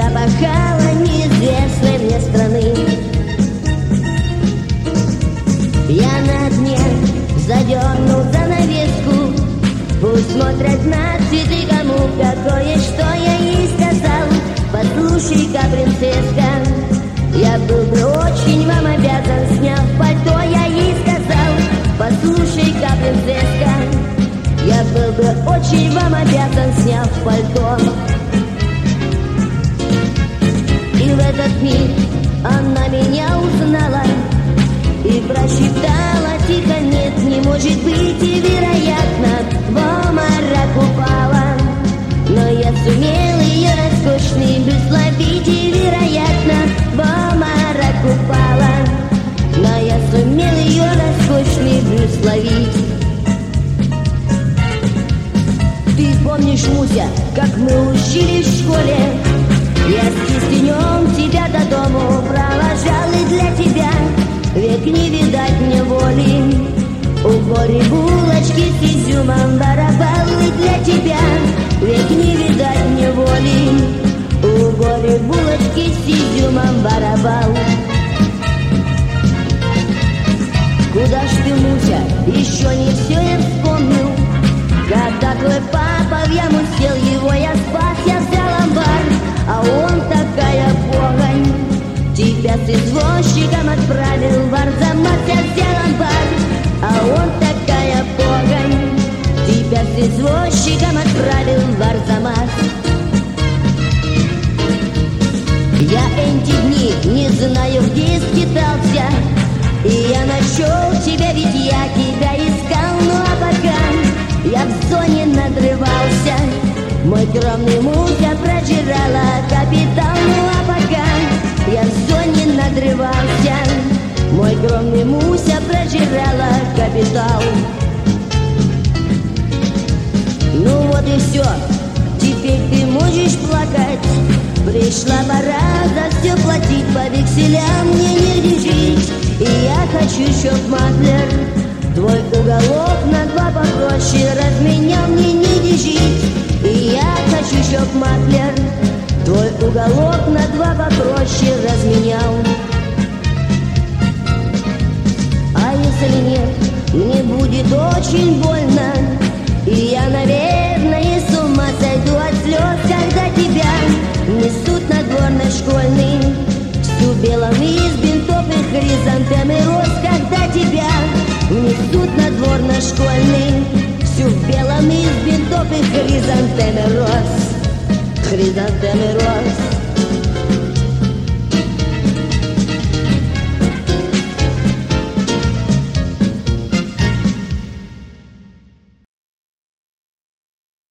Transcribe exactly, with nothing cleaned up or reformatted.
запахала неизвестной мне страны. Я на дне задернул занавеску, пусть смотрят на цветы, кому какое, что я ей сказал. Послушай-ка, принцесска, я был бы очень вам обязан, сняв пальто, я ей сказал. Послушай-ка, принцесска, я был бы очень вам обязан, сняв пальто. И в этот миг она меня узнала и прошептала тихо: нет, не может быть, и вероятно в обморок упала. Но я сумел ее роскошный бюст ловить, и вероятно в обморок упала. Но я сумел ее роскошный бюст ловить. Ты помнишь, Муся, как мы учились в школе? Я с кистенем тебя до дому провожал, и для тебя век не видать мне воли. У Бори булочки с изюмом барабал, и для тебя век не видать мне воли. У Бори булочки с изюмом барабал. Куда ж ты, Муся, еще не все я вспомнил. Когда твой папа в яму сел, его я спас, я взял амбар, а он такая погонь. Тебя с извозчиком отправил в Арзамас, я взял амбар, а он такая погонь. Тебя с извозчиком отправил в Арзамас. Я эти дни не знаю, где скитался, и я нашел тебя, ведь я тебя искал. Ну а пока я в зоне надрывался, мой кровный Муся прожирала капитал. Ну а пока я в зоне надрывался, мой кровный Муся прожирала капитал. Ну вот и все, теперь ты можешь плакать. Пришла пора за все платить, по векселям мне не жить. И я хочу, чтоб маклер твой уголок на два попроще разменял, мне не жить. И я хочу, чтоб маклер твой уголок на два попроще разменял. А если нет, мне будет очень больно, и я, наверное, с ума сойду от слез, когда тебя несут на двор наш школьный, всю белом из бинтов и хризантем и роз. Когда тебя несут на двор наш школьный, всю в белом из бинтов и хризантем и роз, хризантем и роз.